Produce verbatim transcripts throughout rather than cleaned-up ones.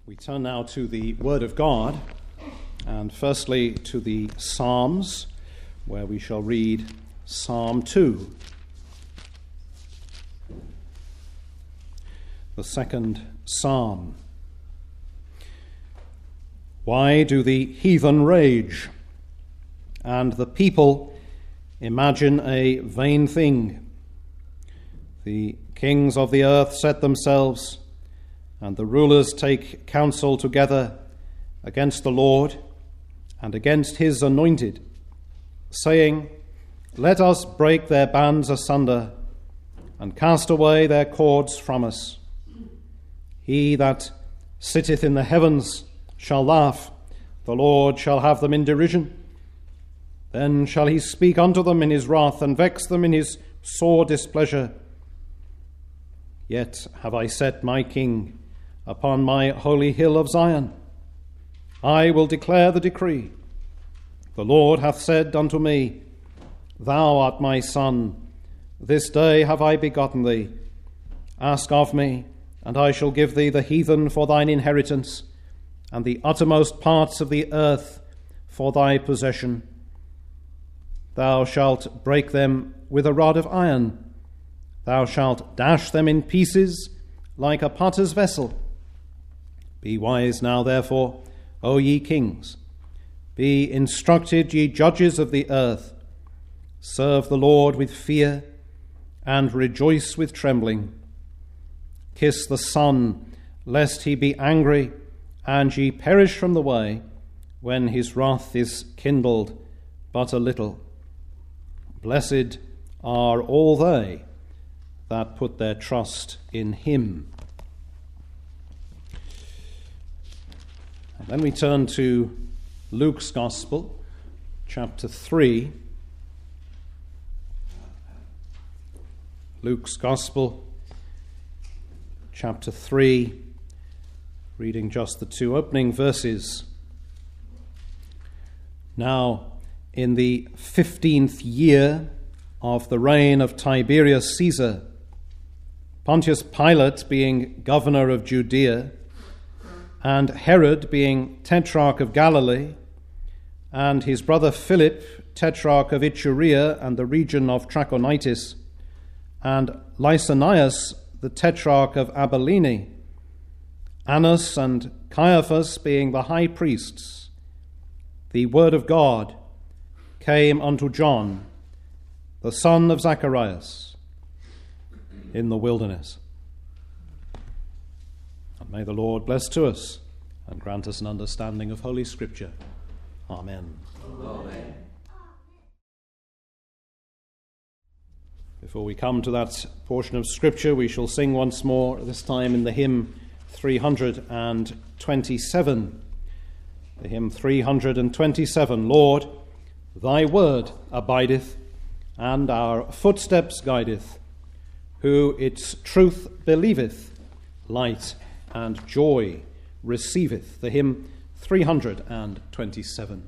We turn now to the Word of God, and firstly to the Psalms, where we shall read Psalm two, the second Psalm. Why do the heathen rage, and the people imagine a vain thing? The kings of the earth set themselves, and the rulers take counsel together against the Lord and against his anointed, saying, Let us break their bands asunder and cast away their cords from us. He that sitteth in the heavens shall laugh, the Lord shall have them in derision. Then shall he speak unto them in his wrath, and vex them in his sore displeasure. Yet have I set my king upon my holy hill of Zion. I will declare the decree. The Lord hath said unto me, Thou art my son, this day have I begotten thee. Ask of me, and I shall give thee the heathen for thine inheritance, and the uttermost parts of the earth for thy possession. Thou shalt break them with a rod of iron. Thou shalt dash them in pieces like a potter's vessel. Be wise now, therefore, O ye kings. Be instructed, ye judges of the earth. Serve the Lord with fear, and rejoice with trembling. Kiss the Son, lest he be angry, and ye perish from the way, when his wrath is kindled but a little. Blessed are all they that put their trust in him. And then we turn to Luke's Gospel, chapter three. Luke's Gospel, chapter three, reading just the two opening verses. Now, in the fifteenth year of the reign of Tiberius Caesar, Pontius Pilate being governor of Judea, and Herod being tetrarch of Galilee, and his brother Philip, tetrarch of Iturea and the region of Trachonitis, and Lysanias, the tetrarch of Abilene, Annas and Caiaphas being the high priests, the word of God came unto John, the son of Zacharias, in the wilderness. And may the Lord bless to us and grant us an understanding of Holy Scripture. Amen. Amen. Before we come to that portion of Scripture, we shall sing once more, this time in the hymn three hundred twenty-seven. The hymn three hundred twenty-seven, Lord, thy word abideth, and our footsteps guideth. Who its truth believeth, light and joy receiveth. The hymn three hundred twenty-seven.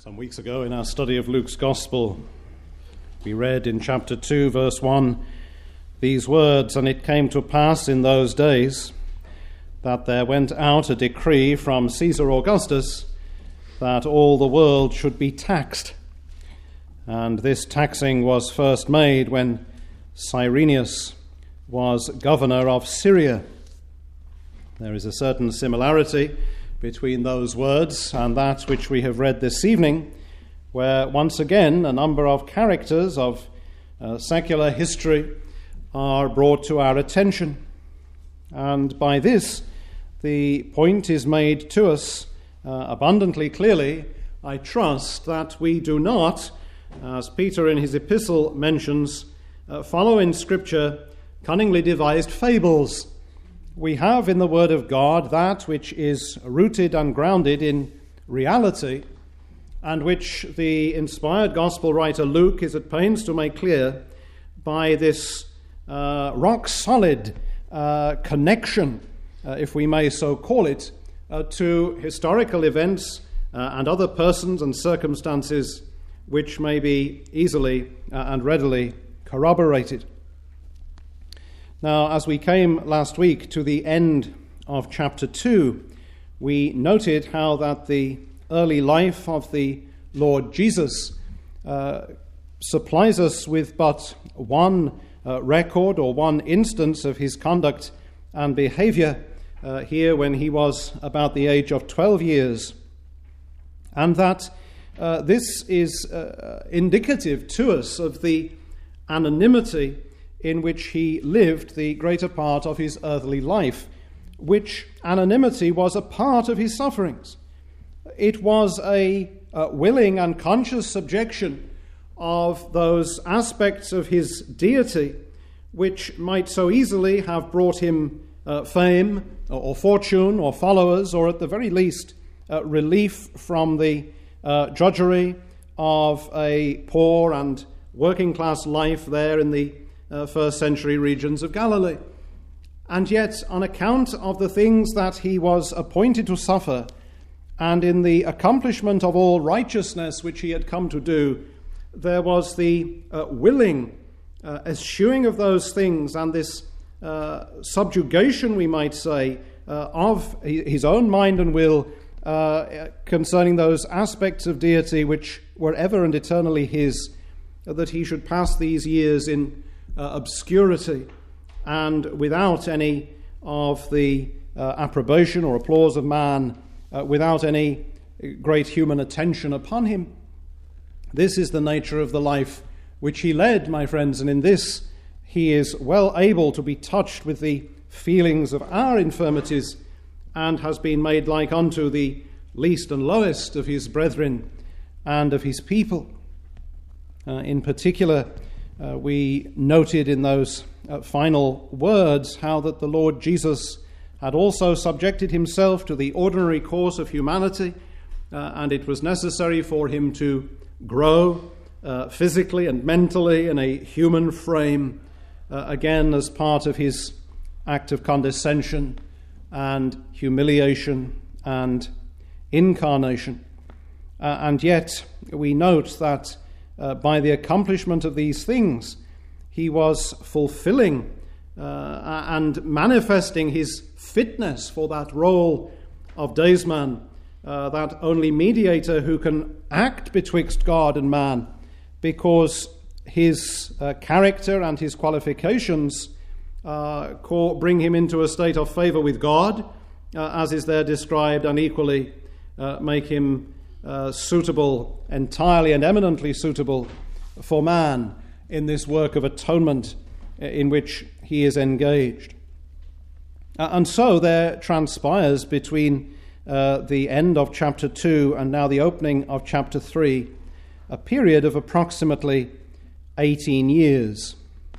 Some weeks ago in our study of Luke's Gospel, we read in chapter two, verse one, these words, "And it came to pass in those days that there went out a decree from Caesar Augustus that all the world should be taxed. And this taxing was first made when Cyrenius was governor of Syria." There is a certain similarity between those words and that which we have read this evening, where once again a number of characters of uh, secular history are brought to our attention. And by this, the point is made to us uh, abundantly clearly, I trust, that we do not, as Peter in his epistle mentions, uh, follow in Scripture cunningly devised fables. We have in the Word of God that which is rooted and grounded in reality, and which the inspired Gospel writer Luke is at pains to make clear by this uh, rock-solid uh, connection, uh, if we may so call it, uh, to historical events uh, and other persons and circumstances which may be easily uh, and readily corroborated. Now, as we came last week to the end of chapter two, we noted how that the early life of the Lord Jesus uh, supplies us with but one uh, record or one instance of his conduct and behavior uh, here when he was about the age of twelve years, and that uh, this is uh, indicative to us of the anonymity in which he lived the greater part of his earthly life, which anonymity was a part of his sufferings. It was a, a willing and conscious subjection of those aspects of his deity which might so easily have brought him uh, fame or, or fortune or followers, or at the very least uh, relief from the uh, drudgery of a poor and working class life there in the Uh, first century regions of Galilee. And yet, on account of the things that he was appointed to suffer, and in the accomplishment of all righteousness which he had come to do, there was the uh, willing uh, eschewing of those things and this uh, subjugation, we might say, uh, of his own mind and will uh, concerning those aspects of deity which were ever and eternally his, uh, that he should pass these years in Uh, obscurity and without any of the uh, approbation or applause of man, uh, without any great human attention upon him. This is the nature of the life which he led, my friends, and in this he is well able to be touched with the feelings of our infirmities, and has been made like unto the least and lowest of his brethren and of his people. Uh, in particular, Uh, we noted in those uh, final words how that the Lord Jesus had also subjected himself to the ordinary course of humanity, uh, and it was necessary for him to grow uh, physically and mentally in a human frame, uh, again as part of his act of condescension and humiliation and incarnation. Uh, and yet we note that Uh, by the accomplishment of these things, he was fulfilling uh, and manifesting his fitness for that role of daysman, uh, that only mediator who can act betwixt God and man, because his uh, character and his qualifications uh, call, bring him into a state of favor with God, uh, as is there described, and equally uh, make him Uh, suitable, entirely and eminently suitable for man in this work of atonement in which he is engaged. Uh, and so there transpires between uh, the end of chapter two and now the opening of chapter three a period of approximately eighteen years.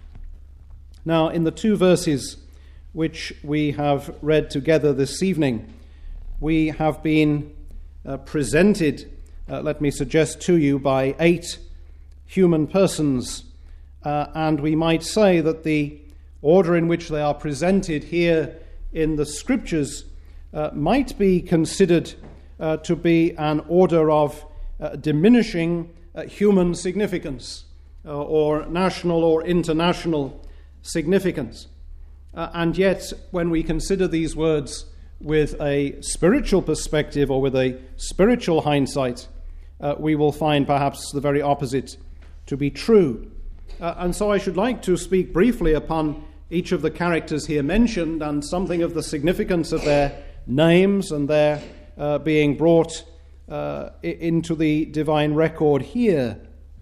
Now, in the two verses which we have read together this evening, we have been Uh, presented, uh, let me suggest to you, by eight human persons, uh, and we might say that the order in which they are presented here in the Scriptures uh, might be considered uh, to be an order of uh, diminishing uh, human significance uh, or national or international significance. Uh, and yet, when we consider these words with a spiritual perspective or with a spiritual hindsight, uh, we will find perhaps the very opposite to be true. Uh, and so I should like to speak briefly upon each of the characters here mentioned and something of the significance of their names and their uh, being brought uh, into the divine record here.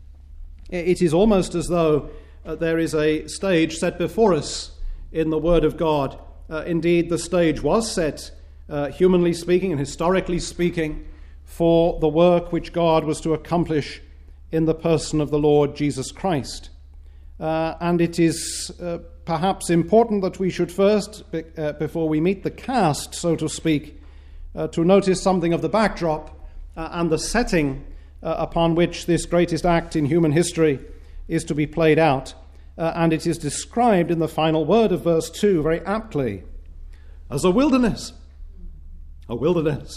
It is almost as though uh, there is a stage set before us in the Word of God. Uh, indeed, the stage was set, uh, humanly speaking and historically speaking, for the work which God was to accomplish in the person of the Lord Jesus Christ. Uh, and it is uh, perhaps important that we should first, be, uh, before we meet the cast, so to speak, uh, to notice something of the backdrop uh, and the setting uh, upon which this greatest act in human history is to be played out. Uh, and it is described in the final word of verse two very aptly as a wilderness. A wilderness.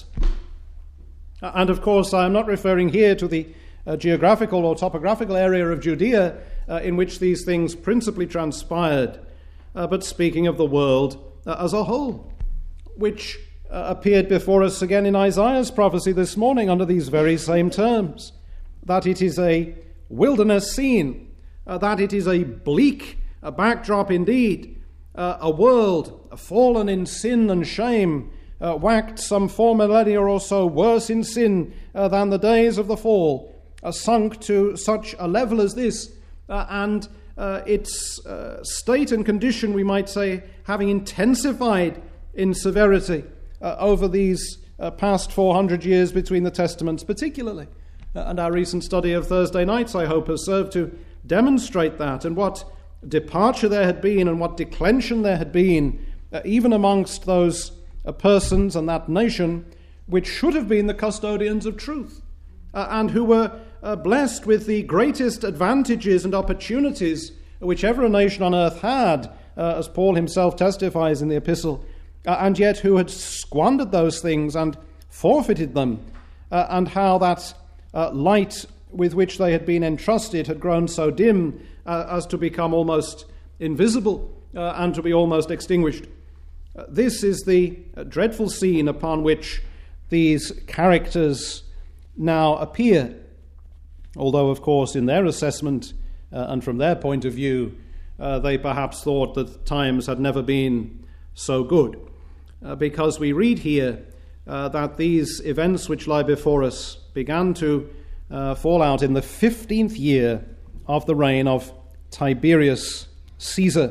Uh, and of course, I am not referring here to the uh, geographical or topographical area of Judea uh, in which these things principally transpired, uh, but speaking of the world uh, as a whole, which uh, appeared before us again in Isaiah's prophecy this morning under these very same terms, that it is a wilderness scene. Uh, that it is a bleak a backdrop indeed, uh, a world fallen in sin and shame, uh, whacked some four millennia or so worse in sin uh, than the days of the fall, uh, sunk to such a level as this, uh, and uh, its uh, state and condition, we might say, having intensified in severity uh, over these uh, past four hundred years between the Testaments particularly. Uh, and our recent study of Thursday nights, I hope, has served to demonstrate that, and what departure there had been and what declension there had been, uh, even amongst those uh, persons and that nation which should have been the custodians of truth, uh, and who were uh, blessed with the greatest advantages and opportunities which ever a nation on earth had, uh, as Paul himself testifies in the epistle, uh, and yet who had squandered those things and forfeited them, uh, and how that uh, light with which they had been entrusted had grown so dim uh, as to become almost invisible uh, and to be almost extinguished. Uh, this is the uh, dreadful scene upon which these characters now appear, although, of course, in their assessment uh, and from their point of view, uh, they perhaps thought that times had never been so good, uh, because we read here uh, that these events which lie before us began to Uh, fall out in the fifteenth year of the reign of Tiberius Caesar.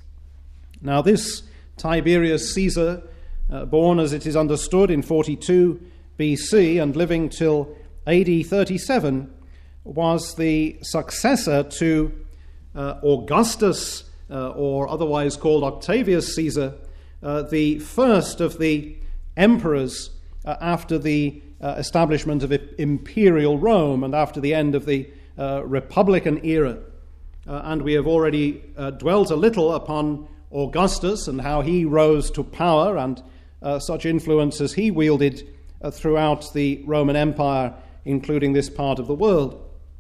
Now this Tiberius Caesar, uh, born as it is understood in forty-two B C and living till A D thirty-seven, was the successor to uh, Augustus, uh, or otherwise called Octavius Caesar, uh, the first of the emperors uh, after the Uh, establishment of imperial Rome and after the end of the uh, Republican era. Uh, and we have already uh, dwelt a little upon Augustus and how he rose to power and uh, such influence as he wielded uh, throughout the Roman Empire, including this part of the world.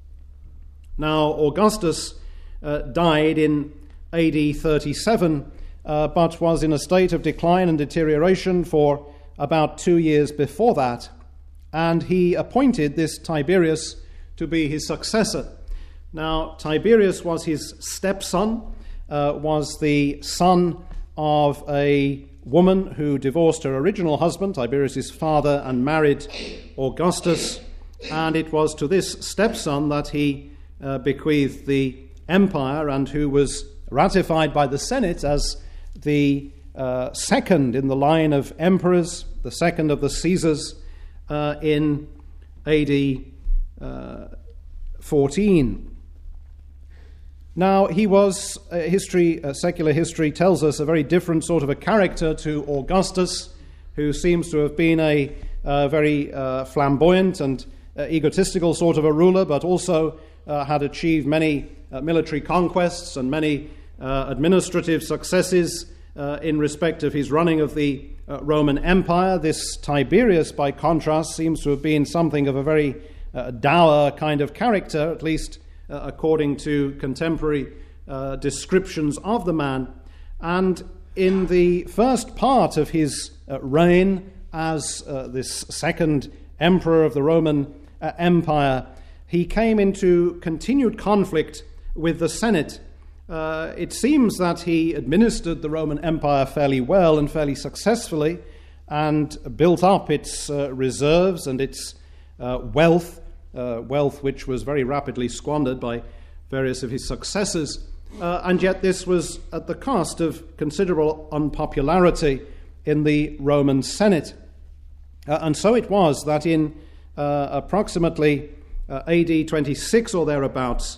Now, Augustus uh, died in A D thirty-seven, uh, but was in a state of decline and deterioration for about two years before that. And he appointed this Tiberius to be his successor. Now, Tiberius was his stepson, uh, was the son of a woman who divorced her original husband, Tiberius' father, and married Augustus. And it was to this stepson that he uh, bequeathed the empire, and who was ratified by the Senate as the uh, second in the line of emperors, the second of the Caesars, Uh, in A D uh, fourteen. Now, he was, uh, history, uh, secular history tells us, a very different sort of a character to Augustus, who seems to have been a uh, very uh, flamboyant and uh, egotistical sort of a ruler, but also uh, had achieved many uh, military conquests and many uh, administrative successes uh, in respect of his running of the Uh, Roman Empire. This Tiberius, by contrast, seems to have been something of a very uh, dour kind of character, at least uh, according to contemporary uh, descriptions of the man. And in the first part of his uh, reign as uh, this second emperor of the Roman uh, Empire, he came into continued conflict with the Senate. Uh, it seems that he administered the Roman Empire fairly well and fairly successfully, and built up its uh, reserves and its uh, wealth, uh, wealth which was very rapidly squandered by various of his successors. Uh, and yet this was at the cost of considerable unpopularity in the Roman Senate. Uh, and so it was that in uh, approximately uh, A D twenty-six or thereabouts,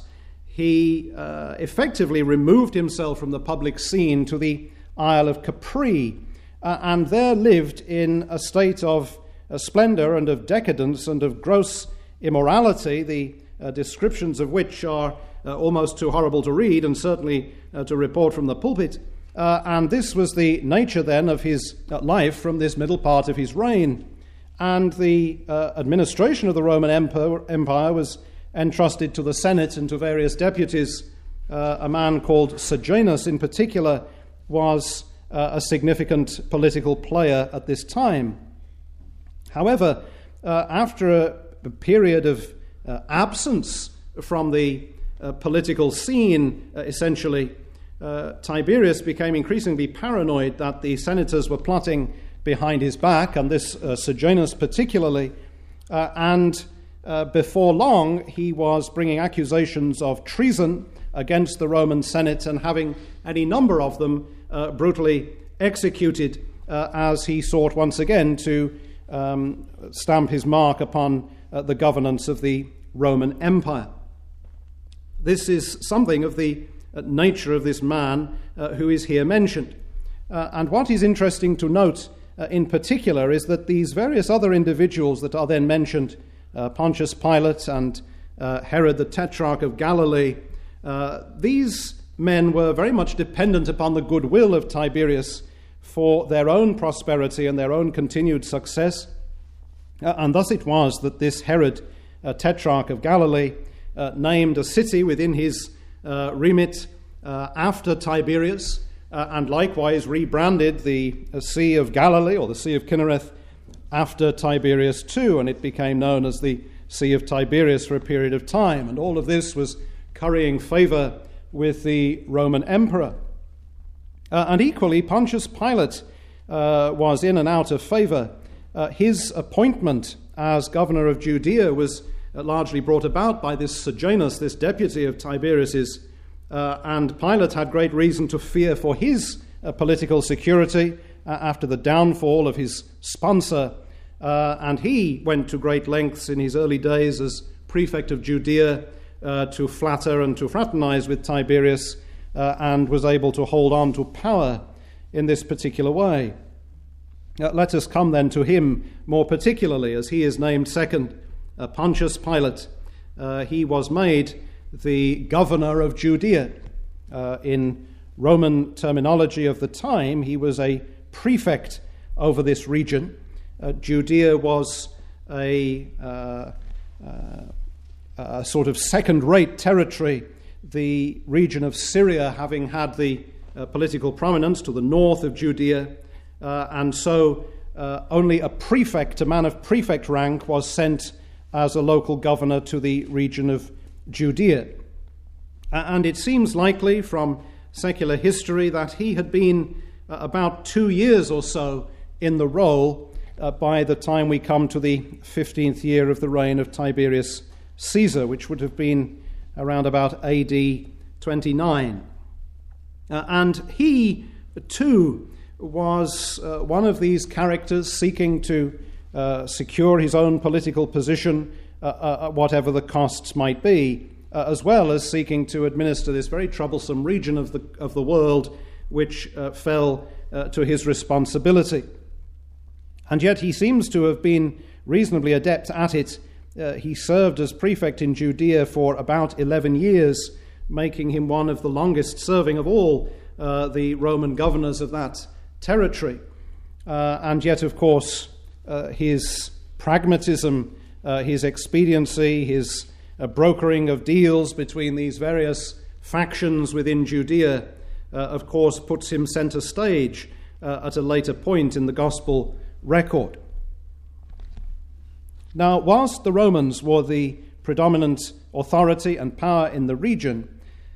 he uh, effectively removed himself from the public scene to the Isle of Capri, uh, and there lived in a state of uh, splendor and of decadence and of gross immorality, the uh, descriptions of which are uh, almost too horrible to read and certainly uh, to report from the pulpit. Uh, and this was the nature then of his uh, life from this middle part of his reign. And the uh, administration of the Roman Empire, Empire was entrusted to the Senate and to various deputies. Uh, a man called Sejanus in particular was uh, a significant political player at this time. However, uh, after a, a period of uh, absence from the uh, political scene, uh, essentially, uh, Tiberius became increasingly paranoid that the senators were plotting behind his back, and this uh, Sejanus particularly, uh, and Uh, before long, he was bringing accusations of treason against the Roman Senate and having any number of them uh, brutally executed uh, as he sought once again to um, stamp his mark upon uh, the governance of the Roman Empire. This is something of the uh, nature of this man uh, who is here mentioned. Uh, and what is interesting to note uh, in particular is that these various other individuals that are then mentioned, Uh, Pontius Pilate and uh, Herod the Tetrarch of Galilee, uh, these men were very much dependent upon the goodwill of Tiberius for their own prosperity and their own continued success. Uh, and thus it was that this Herod uh, Tetrarch of Galilee uh, named a city within his uh, remit uh, after Tiberius, uh, and likewise rebranded the uh, Sea of Galilee, or the Sea of Kinnereth, after Tiberius too, and it became known as the Sea of Tiberias for a period of time. And all of this was currying favor with the Roman emperor. Uh, and equally, Pontius Pilate uh, was in and out of favor. Uh, his appointment as governor of Judea was uh, largely brought about by this Sejanus, this deputy of Tiberius's, uh, and Pilate had great reason to fear for his uh, political security uh, after the downfall of his sponsor. Uh, and he went to great lengths in his early days as prefect of Judea uh, to flatter and to fraternize with Tiberius, uh, and was able to hold on to power in this particular way. Uh, let us come then to him more particularly, as he is named second, uh, Pontius Pilate. Uh, he was made the governor of Judea. Uh, in Roman terminology of the time, he was a prefect over this region. Uh, Judea was a, uh, uh, a sort of second-rate territory, the region of Syria having had the uh, political prominence to the north of Judea, uh, and so uh, only a prefect, a man of prefect rank, was sent as a local governor to the region of Judea. Uh, and it seems likely from secular history that he had been uh, about two years or so in the role Uh, by the time we come to the fifteenth year of the reign of Tiberius Caesar, which would have been around about A D twenty-nine. Uh, and he, too, was uh, one of these characters seeking to uh, secure his own political position, uh, uh, whatever the costs might be, uh, as well as seeking to administer this very troublesome region of the, of the world which uh, fell uh, to his responsibility. And yet he seems to have been reasonably adept at it. Uh, he served as prefect in Judea for about eleven years, making him one of the longest serving of all uh, the Roman governors of that territory. Uh, and yet, of course, uh, his pragmatism uh, his expediency, his uh, brokering of deals between these various factions within Judea, uh, of course, puts him center stage uh, at a later point in the gospel record. Now, whilst the Romans were the predominant authority and power in the region,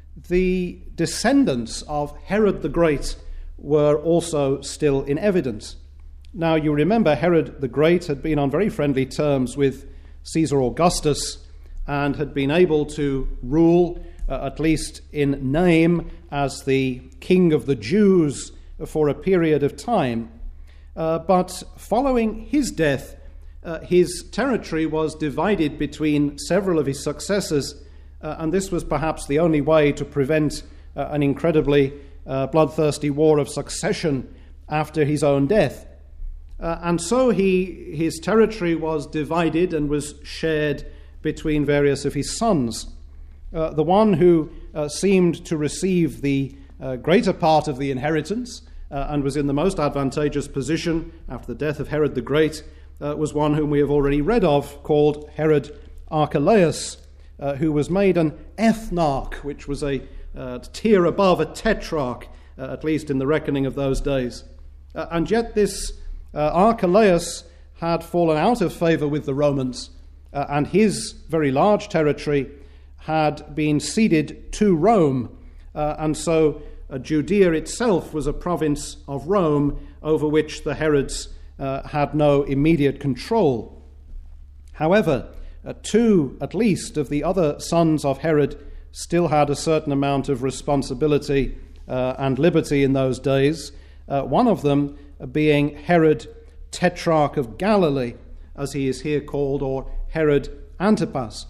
the descendants of Herod the Great were also still in evidence. Now, you remember Herod the Great had been on very friendly terms with Caesar Augustus and had been able to rule, uh, at least in name, as the king of the Jews for a period of time. Uh, but following his death, uh, his territory was divided between several of his successors, uh, and this was perhaps the only way to prevent uh, an incredibly uh, bloodthirsty war of succession after his own death. Uh, and so he, his territory was divided and was shared between various of his sons. Uh, the one who uh, seemed to receive the uh, greater part of the inheritance uh, and was in the most advantageous position after the death of Herod the Great uh, was one whom we have already read of, called Herod Archelaus, uh, who was made an ethnarch, which was a uh, tier above a tetrarch, uh, at least in the reckoning of those days. Uh, and yet this uh, Archelaus had fallen out of favor with the Romans, uh, and his very large territory had been ceded to Rome, uh, and so uh, Judea itself was a province of Rome over which the Herods uh, had no immediate control. However, uh, two at least of the other sons of Herod still had a certain amount of responsibility uh, and liberty in those days, uh, one of them being Herod Tetrarch of Galilee, as he is here called, or Herod Antipas.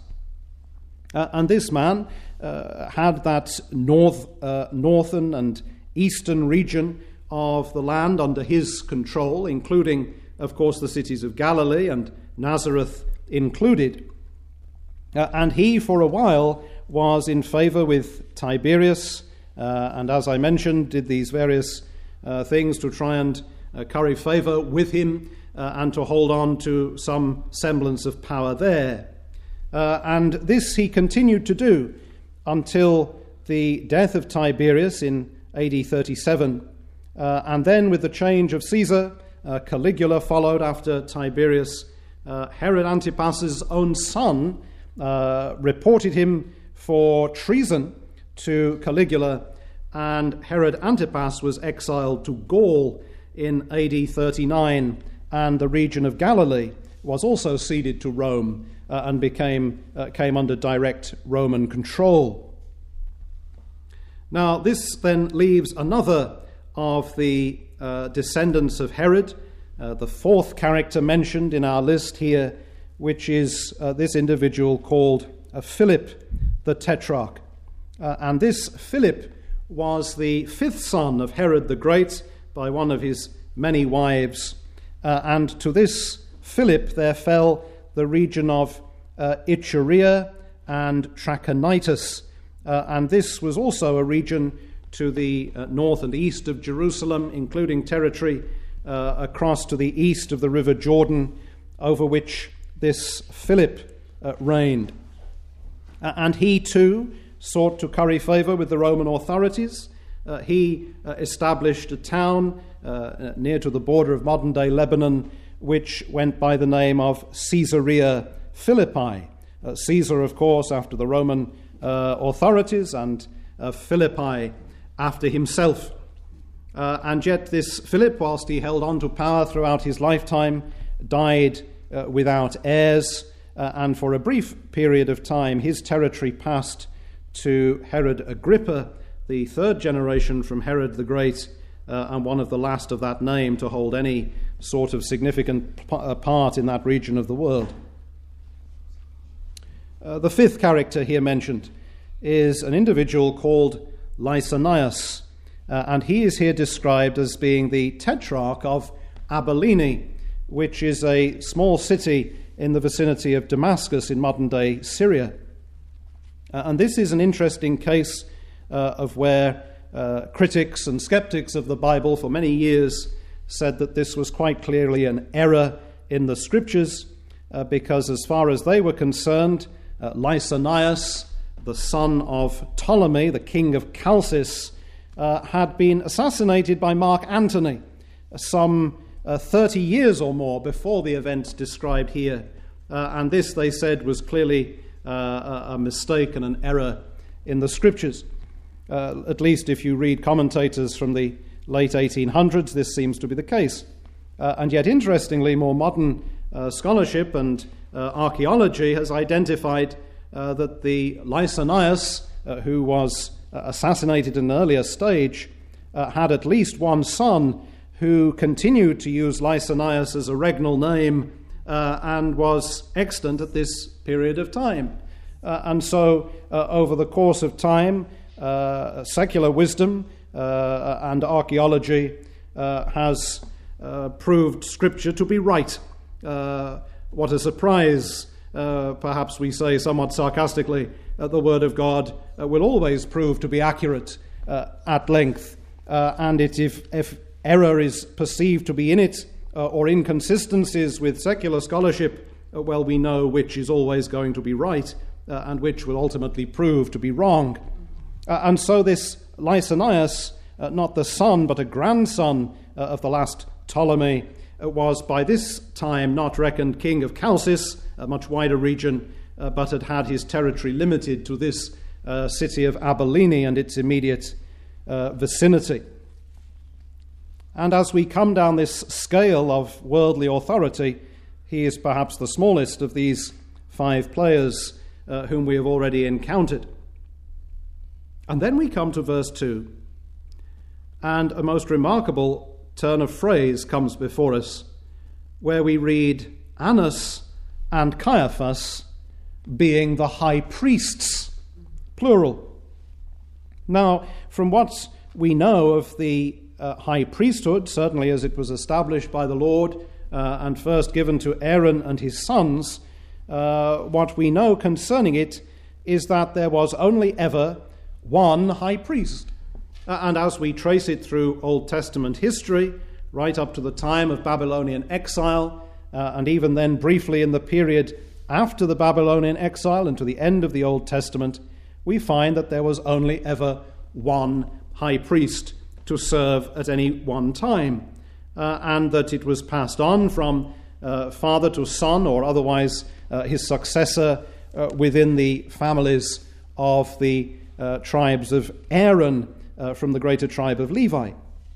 Uh, and this man uh, had that north, uh, northern and eastern region of the land under his control, including, of course, the cities of Galilee and Nazareth included. Uh, and he, for a while, was in favor with Tiberius, uh, and as I mentioned, did these various uh, things to try and uh, curry favor with him uh, and to hold on to some semblance of power there. Uh, and this he continued to do until the death of Tiberius in A D thirty-seven. Uh, and then with the change of Caesar, uh, Caligula followed after Tiberius. Uh, Herod Antipas's own son uh, reported him for treason to Caligula, and Herod Antipas was exiled to Gaul in A D thirty-nine, and the region of Galilee was also ceded to Rome uh, and became uh, came under direct Roman control. Now, this then leaves another of the uh, descendants of Herod, uh, the fourth character mentioned in our list here, which is uh, this individual called uh, Philip the Tetrarch. Uh, and this Philip was the fifth son of Herod the Great by one of his many wives, uh, and to this Philip there fell the region of uh, Iturea and Trachonitis, uh, and this was also a region to the uh, north and east of Jerusalem, including territory uh, across to the east of the river Jordan, over which this Philip uh, reigned. Uh, and he too sought to curry favor with the Roman authorities. Uh, he uh, established a town uh, near to the border of modern-day Lebanon, which went by the name of Caesarea Philippi. Uh, Caesar, of course, after the Roman uh, authorities, and uh, Philippi after himself. Uh, and yet this Philip, whilst he held on to power throughout his lifetime, died uh, without heirs, uh, and for a brief period of time his territory passed to Herod Agrippa, the third generation from Herod the Great, uh, and one of the last of that name to hold any sort of significant p- uh, part in that region of the world. Uh, the fifth character here mentioned is an individual called Lysanias, uh, and he is here described as being the tetrarch of Abilene, which is a small city in the vicinity of Damascus in modern-day Syria. Uh, and this is an interesting case uh, of where uh, critics and skeptics of the Bible for many years said that this was quite clearly an error in the scriptures, uh, because as far as they were concerned, uh, Lysanias, the son of Ptolemy, the king of Chalcis, uh, had been assassinated by Mark Antony some uh, thirty years or more before the events described here. Uh, and this, they said, was clearly uh, a, a mistake and an error in the scriptures. Uh, at least if you read commentators from the late eighteen hundreds, this seems to be the case. Uh, and yet, interestingly, more modern uh, scholarship and uh, archaeology has identified uh, that the Lysanias, uh, who was uh, assassinated in an earlier stage, uh, had at least one son who continued to use Lysanias as a regnal name uh, and was extant at this period of time. Uh, and so, uh, over the course of time, uh, secular wisdom uh, and archaeology uh, has uh, proved Scripture to be right. Uh, what a surprise, uh, perhaps we say somewhat sarcastically, uh, the Word of God uh, will always prove to be accurate uh, at length. Uh, and it, if, if error is perceived to be in it, uh, or inconsistencies with secular scholarship, uh, well, we know which is always going to be right, uh, and which will ultimately prove to be wrong. Uh, and so this Lysanias, uh, not the son but a grandson uh, of the last Ptolemy, uh, was by this time not reckoned king of Chalcis, a much wider region, uh, but had had his territory limited to this uh, city of Abilene and its immediate uh, vicinity. And as we come down this scale of worldly authority, he is perhaps the smallest of these five players uh, whom we have already encountered. And then we come to verse two, and a most remarkable turn of phrase comes before us, where we read, Annas and Caiaphas being the high priests, plural. Now, from what we know of the uh, high priesthood, certainly as it was established by the Lord uh, and first given to Aaron and his sons, uh, what we know concerning it is that there was only ever one high priest. Uh, and as we trace it through Old Testament history, right up to the time of Babylonian exile, uh, and even then briefly in the period after the Babylonian exile and to the end of the Old Testament, we find that there was only ever one high priest to serve at any one time, uh, and that it was passed on from uh, father to son, or otherwise uh, his successor uh, within the families of the uh, tribes of Aaron uh, from the greater tribe of Levi.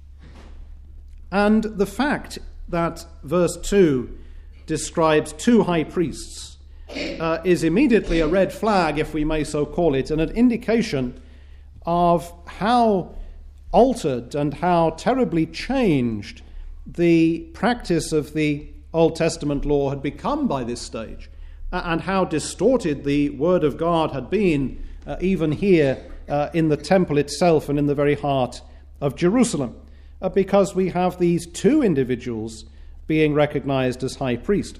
And the fact that verse two describes two high priests uh, is immediately a red flag, if we may so call it, and an indication of how altered and how terribly changed the practice of the Old Testament law had become by this stage, and how distorted the Word of God had been uh, even here uh, in the temple itself and in the very heart of Jerusalem, uh, because we have these two individuals being recognized as high priest.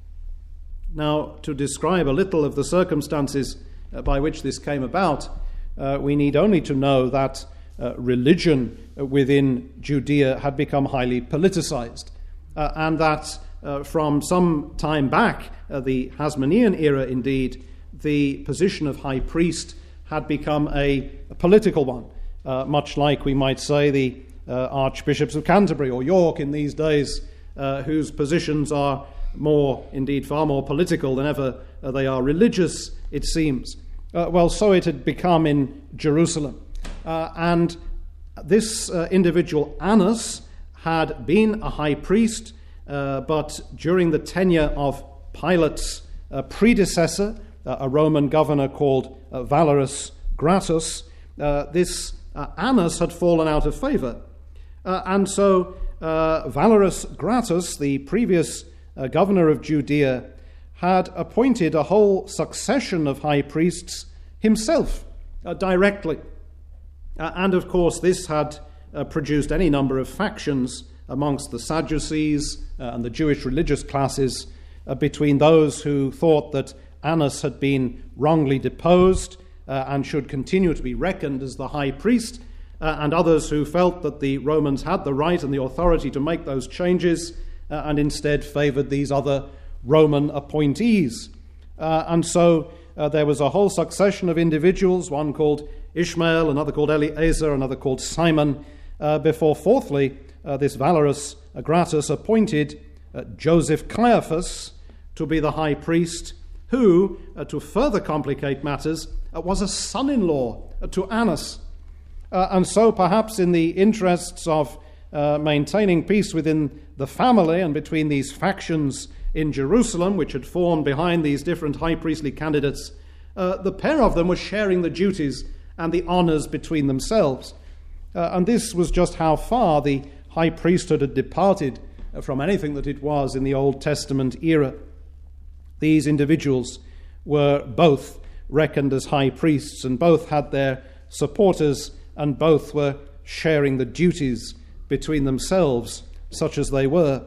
Now, to describe a little of the circumstances uh, by which this came about, uh, we need only to know that uh, religion within Judea had become highly politicized, uh, and that uh, from some time back, uh, the Hasmonean era indeed, the position of high priest had become a, a political one, uh, much like we might say the uh, archbishops of Canterbury or York in these days, uh, whose positions are more, indeed far more political than ever uh, they are religious, it seems. Uh, well, so it had become in Jerusalem. Uh, and this uh, individual, Annas, had been a high priest, uh, but during the tenure of Pilate's uh, predecessor, uh, a Roman governor called uh, Valerius Gratus, uh, this uh, Annas had fallen out of favor. Uh, and so uh, Valerius Gratus, the previous uh, governor of Judea, had appointed a whole succession of high priests himself, uh, directly. Uh, and of course, this had uh, produced any number of factions amongst the Sadducees uh, and the Jewish religious classes, uh, between those who thought that Annas had been wrongly deposed uh, and should continue to be reckoned as the high priest, uh, and others who felt that the Romans had the right and the authority to make those changes uh, and instead favored these other Roman appointees. Uh, and so uh, there was a whole succession of individuals, one called Ishmael, another called Eleazar, another called Simon, uh, before fourthly, uh, this Valerius Gratus appointed uh, Joseph Caiaphas to be the high priest, who, uh, to further complicate matters, uh, was a son-in-law uh, to Annas. Uh, and so perhaps in the interests of uh, maintaining peace within the family and between these factions in Jerusalem, which had formed behind these different high priestly candidates, uh, the pair of them were sharing the duties and the honors between themselves. Uh, and this was just how far the high priesthood had departed uh, from anything that it was in the Old Testament era. These individuals were both reckoned as high priests, and both had their supporters, and both were sharing the duties between themselves, such as they were.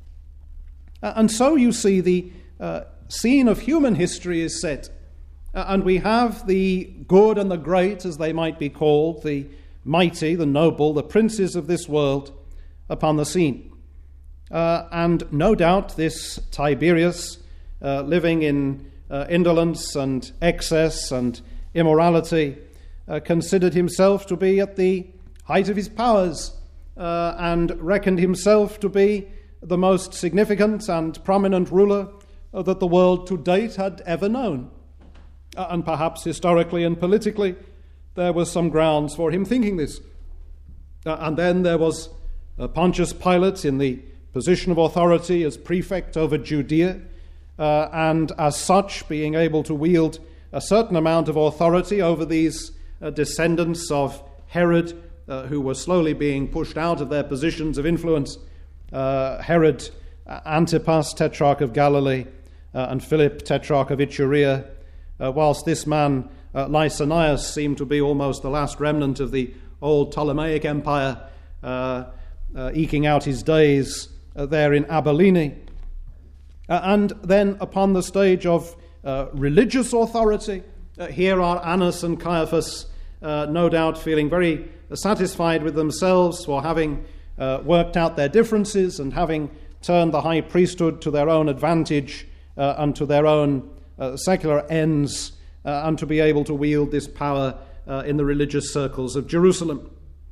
Uh, and so you see the uh, scene of human history is set, uh, and we have the good and the great, as they might be called, the mighty, the noble, the princes of this world upon the scene. Uh, and no doubt this Tiberius, uh, living in uh, indolence and excess and immorality, uh, considered himself to be at the height of his powers, uh, and reckoned himself to be the most significant and prominent ruler uh, that the world to date had ever known. Uh, and perhaps historically and politically, there was some grounds for him thinking this. Uh, and then there was uh, Pontius Pilate in the position of authority as prefect over Judea, uh, and as such being able to wield a certain amount of authority over these uh, descendants of Herod, uh, who were slowly being pushed out of their positions of influence. Uh, Herod Antipas, Tetrarch of Galilee, uh, and Philip, Tetrarch of Iturea, uh, whilst this man, uh, Lysanias, seemed to be almost the last remnant of the old Ptolemaic Empire, uh, uh, eking out his days uh, there in Abilene. Uh, and then upon the stage of uh, religious authority, uh, here are Annas and Caiaphas, uh, no doubt feeling very satisfied with themselves for having uh, worked out their differences and having turned the high priesthood to their own advantage uh, and to their own uh, secular ends, uh, and to be able to wield this power uh, in the religious circles of Jerusalem.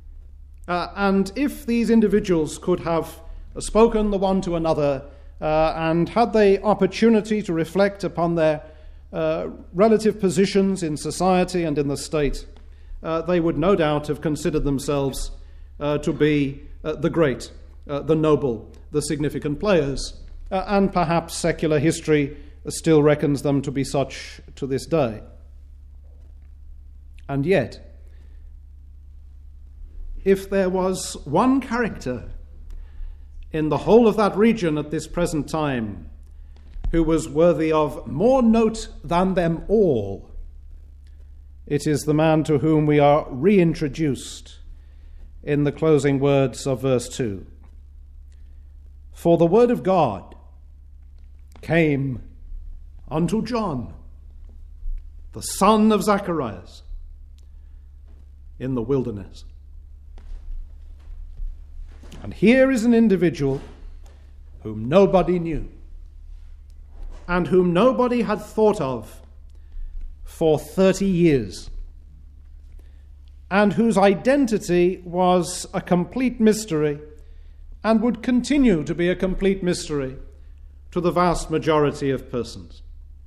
Uh, and if these individuals could have spoken the one to another, uh, and had they opportunity to reflect upon their uh, relative positions in society and in the state, uh, they would no doubt have considered themselves uh, to be uh, the great, uh, the noble, the significant players, uh, and perhaps secular history still reckons them to be such to this day. And yet, if there was one character in the whole of that region at this present time who was worthy of more note than them all, it is the man to whom we are reintroduced in the closing words of verse two. For the word of God came unto John, the son of Zacharias, in the wilderness. And here is an individual whom nobody knew and whom nobody had thought of for thirty years, and whose identity was a complete mystery and would continue to be a complete mystery to the vast majority of persons.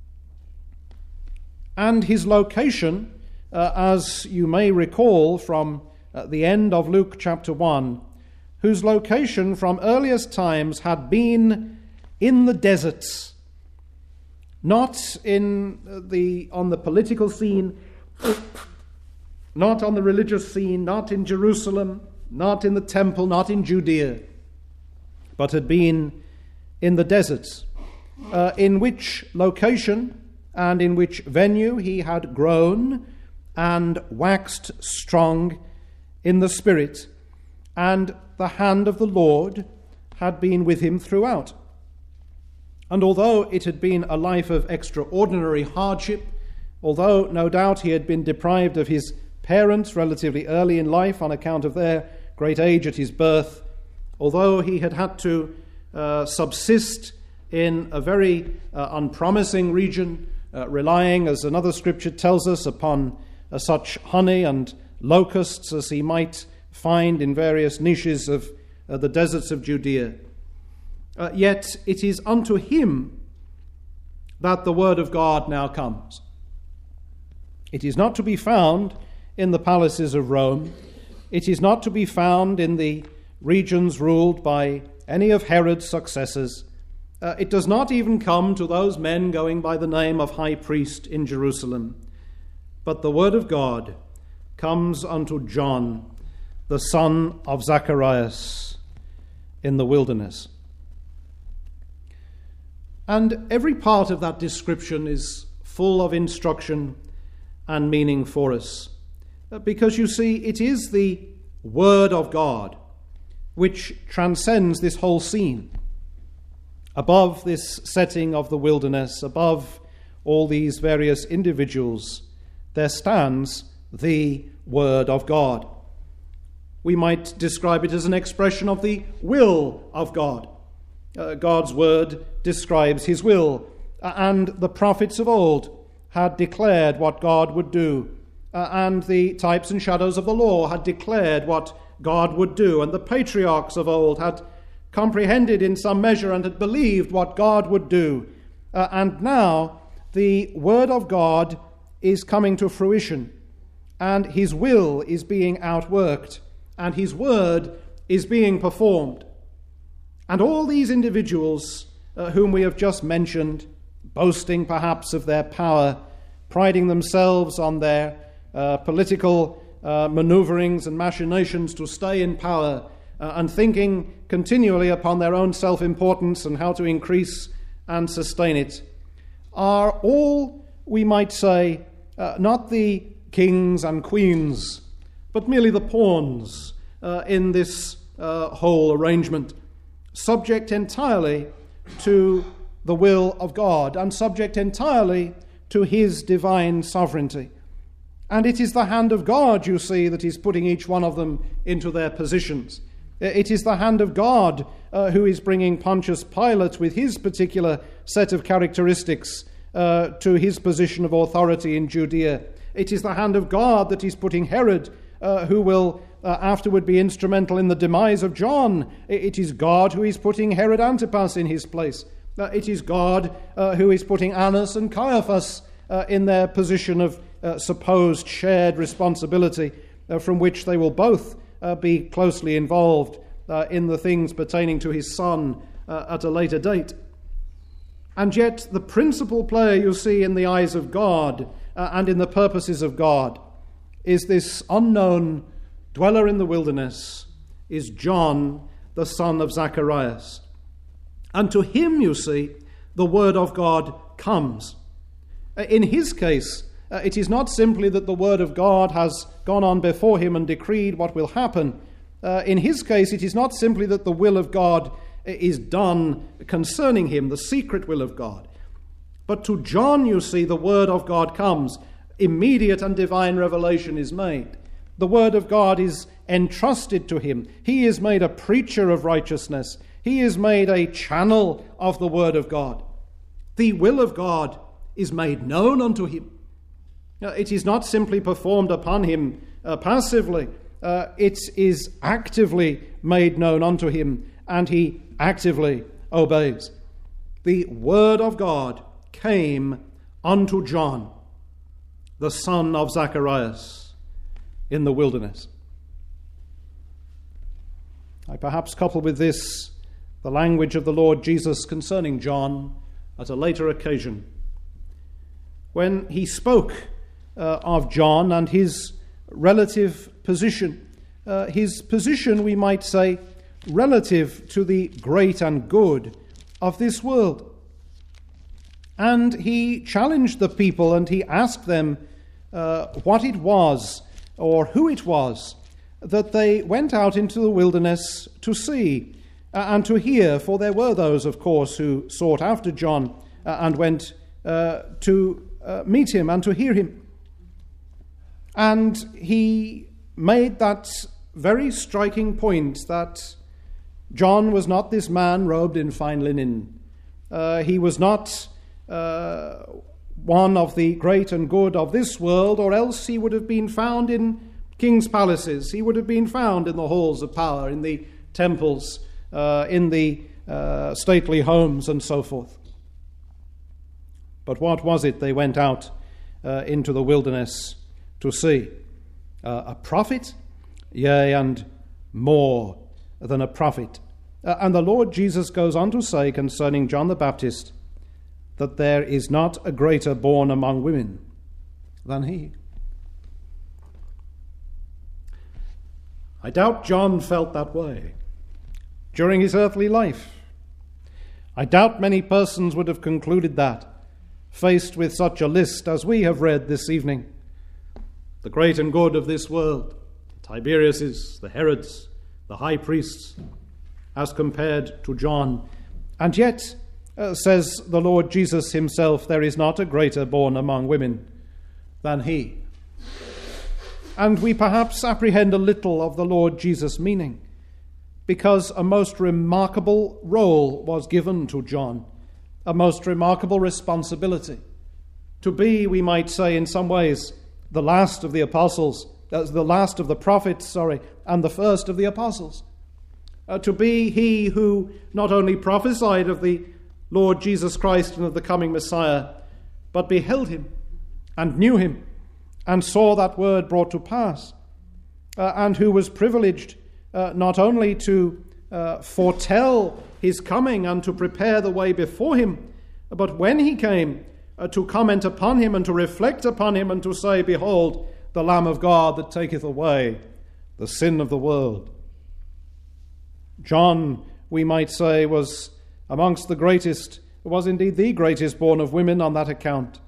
And his location, uh, as you may recall from uh, the end of Luke chapter one, whose location from earliest times had been in the deserts, not in the on the political scene, not on the religious scene, not in Jerusalem, not in the temple, not in Judea, but had been in the deserts, uh, in which location and in which venue he had grown and waxed strong in the Spirit, and the hand of the Lord had been with him throughout. And although it had been a life of extraordinary hardship, although no doubt he had been deprived of his parents relatively early in life on account of their great age at his birth, although he had had to uh, subsist in a very uh, unpromising region, uh, relying, as another scripture tells us, upon uh, such honey and locusts as he might find in various niches of uh, the deserts of Judea. Uh, yet it is unto him that the word of God now comes. It is not to be found in the palaces of Rome. It is not to be found in the regions ruled by any of Herod's successors. Uh, it does not even come to those men going by the name of high priest in Jerusalem. But the word of God comes unto John, the son of Zacharias, in the wilderness. And every part of that description is full of instruction and meaning for us. Because you see, it is the word of God which transcends this whole scene. Above this setting of the wilderness, above all these various individuals, there stands the word of God. We might describe it as an expression of the will of God. Uh, God's word describes his will, uh, and the prophets of old had declared what God would do, uh, and the types and shadows of the law had declared what God would do, and the patriarchs of old had comprehended in some measure and had believed what God would do. Uh, and now the word of God is coming to fruition, and his will is being outworked, and his word is being performed. And all these individuals uh, whom we have just mentioned, boasting perhaps of their power, priding themselves on their uh, political uh, maneuverings and machinations to stay in power, uh, and thinking continually upon their own self-importance and how to increase and sustain it, are all, we might say, uh, not the kings and queens, but merely the pawns uh, in this uh, whole arrangement, subject entirely to the will of God and subject entirely to his divine sovereignty. And it is the hand of God, you see, that is putting each one of them into their positions. It is the hand of God uh, who is bringing Pontius Pilate with his particular set of characteristics uh, to his position of authority in Judea. It is the hand of God that is putting Herod, uh, who will Uh, afterward be instrumental in the demise of John. It is God who is putting Herod Antipas in his place. Uh, it is God uh, who is putting Annas and Caiaphas uh, in their position of uh, supposed shared responsibility, uh, from which they will both uh, be closely involved uh, in the things pertaining to his son uh, at a later date. And yet the principal player, you see, in the eyes of God uh, and in the purposes of God is this unknown dweller in the wilderness, is John, the son of Zacharias. And to him, you see, the word of God comes. In his case, uh, it is not simply that the word of God has gone on before him and decreed what will happen. Uh, in his case, it is not simply that the will of God is done concerning him, the secret will of God. But to John, you see, the word of God comes. Immediate and divine revelation is made. The word of God is entrusted to him. He is made a preacher of righteousness. He is made a channel of the word of God. The will of God is made known unto him. It is not simply performed upon him uh, passively. Uh, it is actively made known unto him, and he actively obeys. The word of God came unto John, the son of Zacharias, in the wilderness. I perhaps couple with this the language of the Lord Jesus concerning John at a later occasion, when he spoke uh, of John and his relative position. Uh, his position, we might say, relative to the great and good of this world. And he challenged the people and he asked them uh, what it was or who it was that they went out into the wilderness to see uh, and to hear, for there were those, of course, who sought after John uh, and went uh, to uh, meet him and to hear him. And he made that very striking point that John was not this man robed in fine linen, Uh, he was not uh, one of the great and good of this world, or else he would have been found in king's palaces. He would have been found in the halls of power, in the temples, uh, in the uh, stately homes, and so forth. But what was it they went out uh, into the wilderness to see? Uh, a prophet? Yea, and more than a prophet. Uh, and the Lord Jesus goes on to say concerning John the Baptist that there is not a greater born among women than he. I doubt John felt that way during his earthly life. I doubt many persons would have concluded that, faced with such a list as we have read this evening. The great and good of this world, the Tiberiuses, the Herods, the high priests, as compared to John. And yet, uh, says the Lord Jesus himself, there is not a greater born among women than he. And we perhaps apprehend a little of the Lord Jesus' meaning, because a most remarkable role was given to John, a most remarkable responsibility, to be, we might say in some ways, the last of the apostles, uh, the last of the prophets, sorry, and the first of the apostles. Uh, to be he who not only prophesied of the Lord Jesus Christ and of the coming Messiah, but beheld him and knew him and saw that word brought to pass, uh, and who was privileged uh, not only to uh, foretell his coming and to prepare the way before him, but when he came, uh, to comment upon him and to reflect upon him and to say, behold, the Lamb of God that taketh away the sin of the world. John, we might say, was amongst the greatest, was indeed the greatest born of women on that account.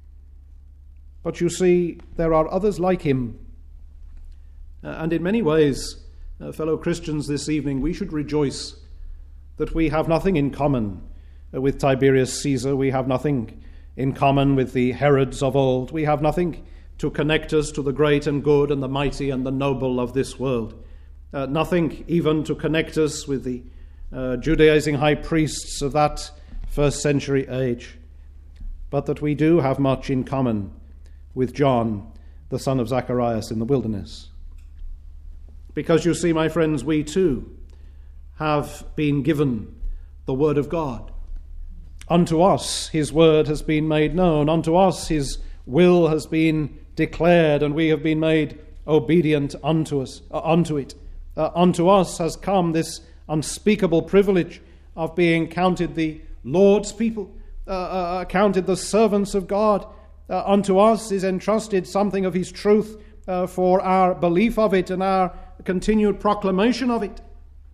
But you see, there are others like him. Uh, and in many ways, uh, fellow Christians, this evening, we should rejoice that we have nothing in common uh, with Tiberius Caesar. We have nothing in common with the Herods of old. We have nothing to connect us to the great and good and the mighty and the noble of this world. Uh, nothing even to connect us with the uh, Judaizing high priests of that first century age. But that we do have much in common with John, the son of Zacharias in the wilderness. Because you see, my friends, we too have been given the word of God. Unto us his word has been made known. Unto us his will has been declared, and we have been made obedient unto us, uh, unto it. Uh, unto us has come this unspeakable privilege of being counted the Lord's people, uh, uh, counted the servants of God. Uh, unto us is entrusted something of his truth uh, for our belief of it and our continued proclamation of it.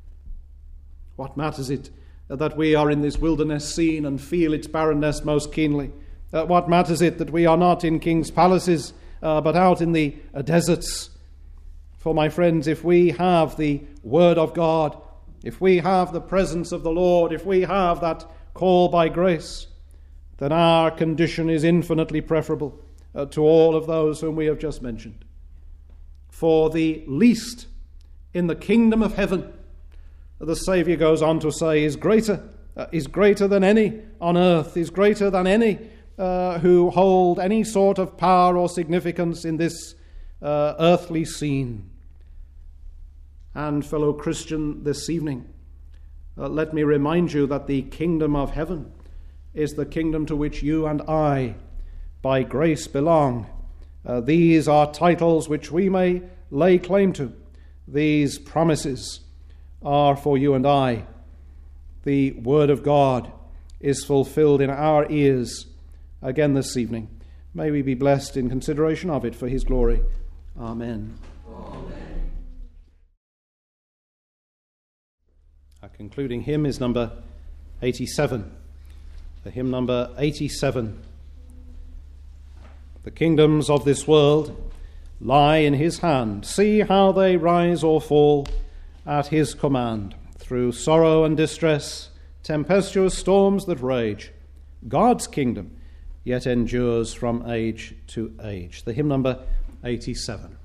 What matters it uh, that we are in this wilderness scene and feel its barrenness most keenly? Uh, what matters it that we are not in king's palaces uh, but out in the uh, deserts? For my friends, if we have the word of God, if we have the presence of the Lord, if we have that call by grace, then our condition is infinitely preferable uh, to all of those whom we have just mentioned. For the least in the kingdom of heaven, the Saviour goes on to say, is greater, uh, is greater than any on earth, is greater than any uh, who hold any sort of power or significance in this uh, earthly scene. And fellow Christian, this evening, uh, let me remind you that the kingdom of heaven is the kingdom to which you and I, by grace, belong. Uh, these are titles which we may lay claim to. These promises are for you and I. The word of God is fulfilled in our ears again this evening. May we be blessed in consideration of it for his glory. Amen. Amen. Our concluding hymn is number eighty-seven. The hymn number eighty-seven. The kingdoms of this world lie in his hand. See how they rise or fall at his command. Through sorrow and distress, tempestuous storms that rage, God's kingdom yet endures from age to age. The hymn number eighty-seven.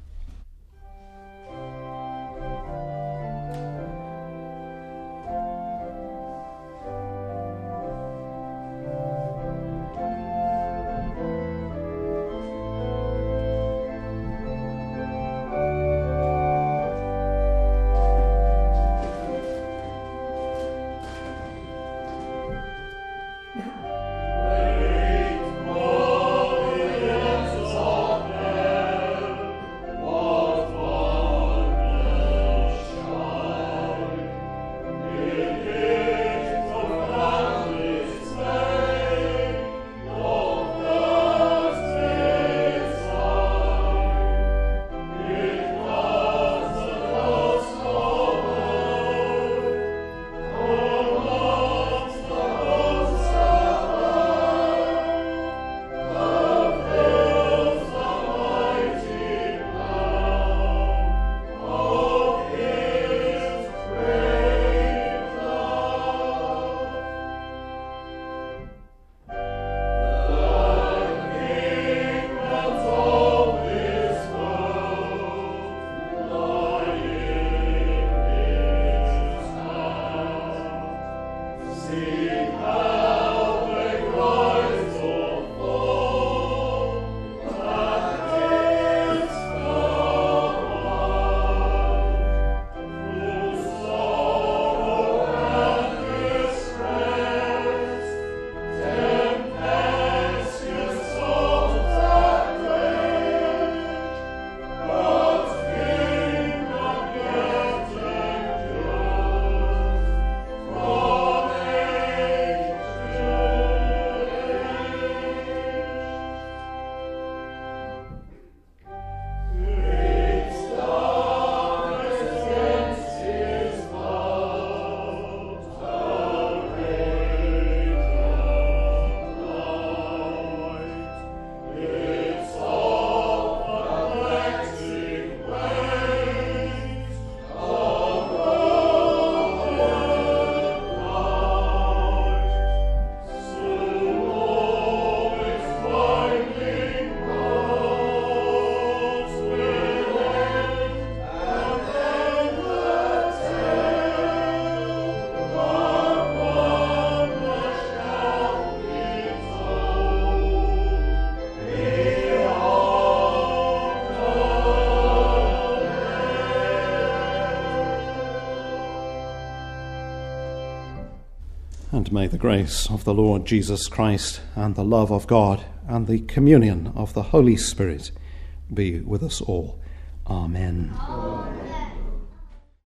And may the grace of the Lord Jesus Christ and the love of God and the communion of the Holy Spirit be with us all. Amen. Amen.